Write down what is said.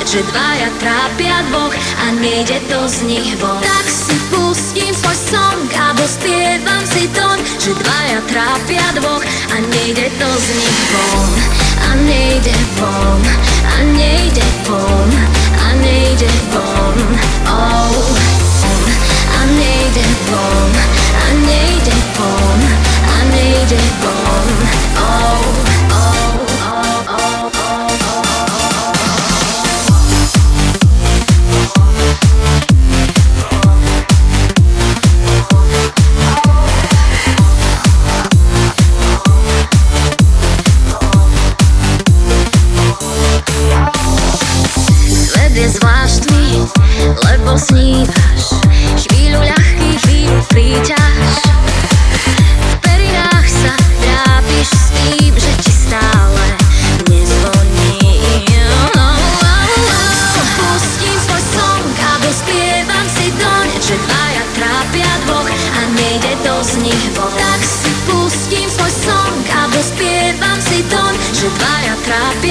že dvaja trápia dvoch a nejde to z nich von. Tak si pustím svoj song a dospievam si ton, že dvaja trápia dvoch a nejde to z nich von. A nejde von, a nejde von, a nejde von, oh. A nejde von, a nejde von, a nejde von, oh, oh, oh, oh, oh, oh. Svet je zvláštny, lebo snívaš chvíľu ľahký, chvíľu príťaž. V perinách sa trápiš s tým, že ti stále nezvoní. Pustím svoj song a dospievam si doň, že dvaja trápia dvoch a nejde to z nich von. Tak si pustím svoj song a dospievam si doň, že dvaja trápia